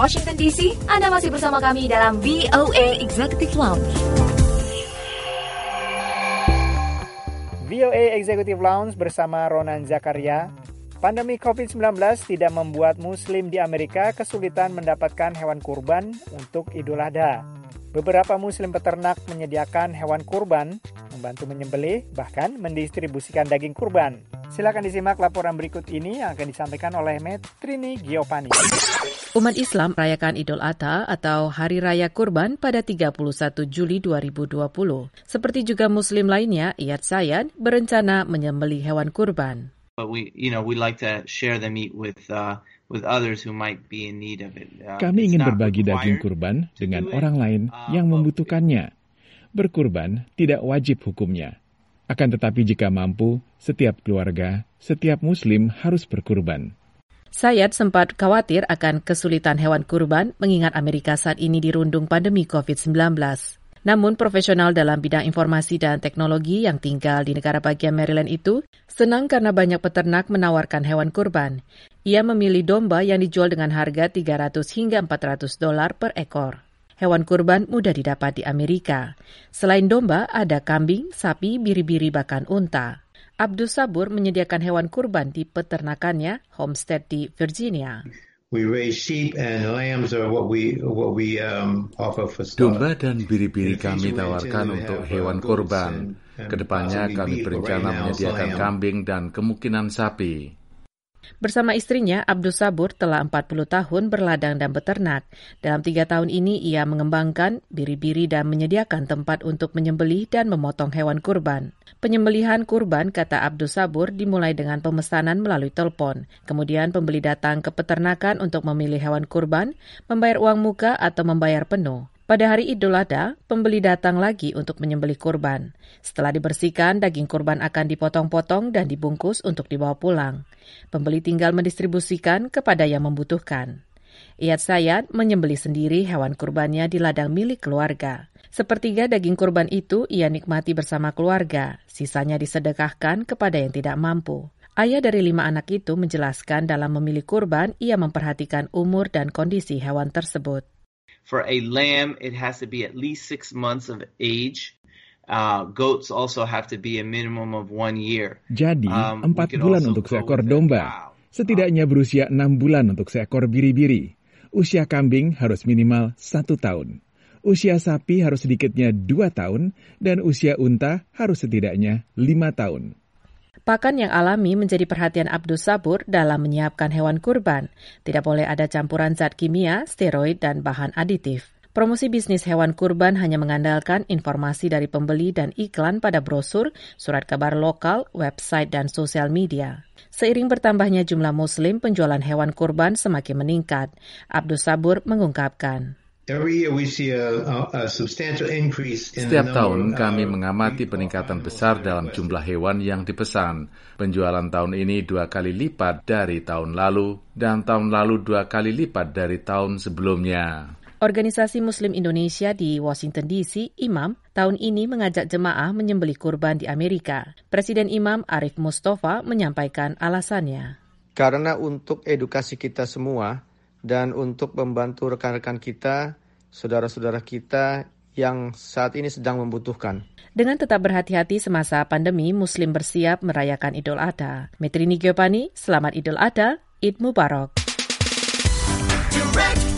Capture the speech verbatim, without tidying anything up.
Washington D C, Anda masih bersama kami dalam V O A Executive Lounge. V O A Executive Lounge bersama Ronan Zakaria. Pandemi covid sembilan belas tidak membuat Muslim di Amerika kesulitan mendapatkan hewan kurban untuk Idul Adha. Beberapa Muslim peternak menyediakan hewan kurban, membantu menyembelih, bahkan mendistribusikan daging kurban. Silakan disimak laporan berikut ini yang akan disampaikan oleh Metrini Giovanni. Umat Islam merayakan Idul Adha atau Hari Raya Kurban pada tiga puluh satu Juli dua ribu dua puluh. Seperti juga Muslim lainnya, Iyad Sayyad berencana menyembelih hewan kurban. But we, you know, we like to share the meat with uh, with others who might be in need of it. Uh, Kami ingin berbagi daging kurban dengan orang lain yang membutuhkannya. Berkurban tidak wajib hukumnya. Akan tetapi jika mampu, setiap keluarga, setiap Muslim harus berkurban. Sayyad sempat khawatir akan kesulitan hewan kurban mengingat Amerika saat ini dirundung pandemi covid sembilan belas. Namun profesional dalam bidang informasi dan teknologi yang tinggal di negara bagian Maryland itu senang karena banyak peternak menawarkan hewan kurban. Ia memilih domba yang dijual dengan harga tiga ratus hingga empat ratus dolar per ekor. Hewan kurban mudah didapat di Amerika. Selain domba, ada kambing, sapi, biri-biri, bahkan unta. Abdus Sabur menyediakan hewan kurban di peternakannya, homestead di Virginia. We raise sheep and lambs are what we what we um, offer for stock. Domba dan biri-biri kami tawarkan untuk hewan kurban. Kedepannya kami berencana menyediakan kambing dan kemungkinan sapi. Bersama istrinya, Abdus Sabur telah empat puluh tahun berladang dan beternak. Dalam tiga tahun ini, ia mengembangkan biri-biri dan menyediakan tempat untuk menyembelih dan memotong hewan kurban. Penyembelihan kurban, kata Abdus Sabur, dimulai dengan pemesanan melalui telepon. Kemudian pembeli datang ke peternakan untuk memilih hewan kurban, membayar uang muka atau membayar penuh. Pada hari Idul Adha, pembeli datang lagi untuk menyembelih kurban. Setelah dibersihkan, daging kurban akan dipotong-potong dan dibungkus untuk dibawa pulang. Pembeli tinggal mendistribusikan kepada yang membutuhkan. Iyad Sayyad menyembelih sendiri hewan kurbannya di ladang milik keluarga. Sepertiga daging kurban itu ia nikmati bersama keluarga, sisanya disedekahkan kepada yang tidak mampu. Ayah dari lima anak itu menjelaskan dalam memilih kurban, ia memperhatikan umur dan kondisi hewan tersebut. For a lamb, it has to be at least six months of age. Uh, goats also have to be a minimum of one year. Jadi, um, empat bulan untuk seekor domba. Setidaknya berusia enam bulan untuk seekor biri-biri. Usia kambing harus minimal satu tahun. Usia sapi harus sedikitnya dua tahun. Dan usia unta harus setidaknya lima tahun. Pakan yang alami menjadi perhatian Abdus Sabur dalam menyiapkan hewan kurban. Tidak boleh ada campuran zat kimia, steroid, dan bahan aditif. Promosi bisnis hewan kurban hanya mengandalkan informasi dari pembeli dan iklan pada brosur, surat kabar lokal, website, dan sosial media. Seiring bertambahnya jumlah Muslim, penjualan hewan kurban semakin meningkat. Abdus Sabur mengungkapkan. Setiap tahun kami mengamati peningkatan besar dalam jumlah hewan yang dipesan. Penjualan tahun ini dua kali lipat dari tahun lalu, dan tahun lalu dua kali lipat dari tahun sebelumnya. Organisasi Muslim Indonesia di Washington D C, Imam, tahun ini mengajak jemaah menyembelih kurban di Amerika. Presiden Imam Arif Mustafa menyampaikan alasannya. Karena untuk edukasi kita semua, dan untuk membantu rekan-rekan kita, saudara-saudara kita yang saat ini sedang membutuhkan. Dengan tetap berhati-hati semasa pandemi, Muslim bersiap merayakan Idul Adha. Metrini Giovanni, selamat Idul Adha, Id Mubarak.